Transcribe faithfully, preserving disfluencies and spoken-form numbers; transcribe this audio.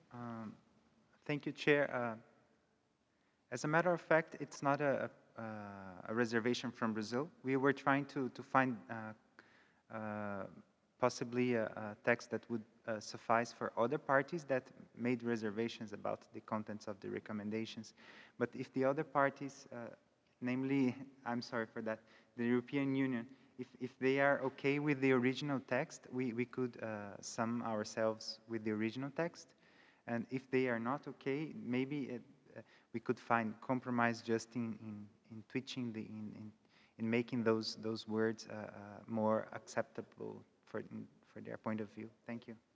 Um, thank you, Chair. Uh, as a matter of fact, it's not a, a, a reservation from Brazil. We were trying to, to find uh, uh, possibly a, a text that would uh, suffice for other parties that made reservations about the contents of the recommendations. But if the other parties, uh, namely, I'm sorry for that, the European Union, if, if they are okay with the original text, we, we could uh, sum ourselves with the original text. And if they are not okay, maybe it, uh, we could find compromise just in, in, in twitching, the, in, in, in making those, those words uh, uh, more acceptable for, for their point of view. Thank you.